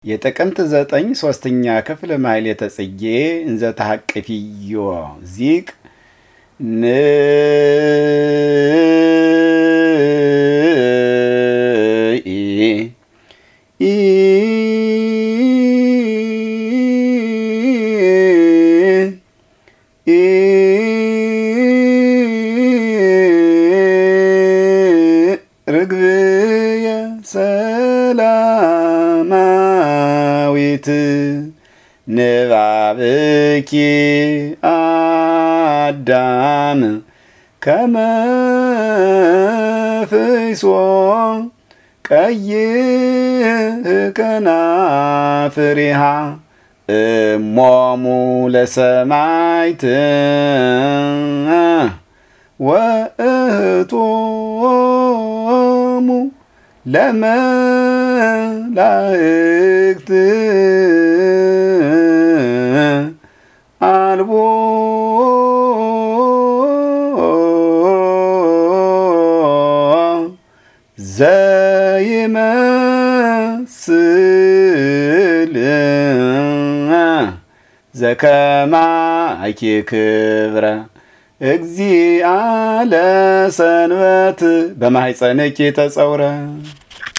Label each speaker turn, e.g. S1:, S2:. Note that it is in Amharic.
S1: የጥቅምት 9 ሶስተኛ ክፍል ማሕሌተ ጽጌ እንዘ ተሐቅፊዮ ዚቅ ን ርግብየ ሰላማዊት ንባብኪ አዳም ከመ ፍሕሶ ቀይሕ ከናፍሪሃ እሞሙ ለሰማዕት ወእህቶሙ ለመላእክት አልቦ ዘይመስል ዘከማኪ ክብረ እግዚአ ለሰንበት በማሕፀንኪ ተጸውረ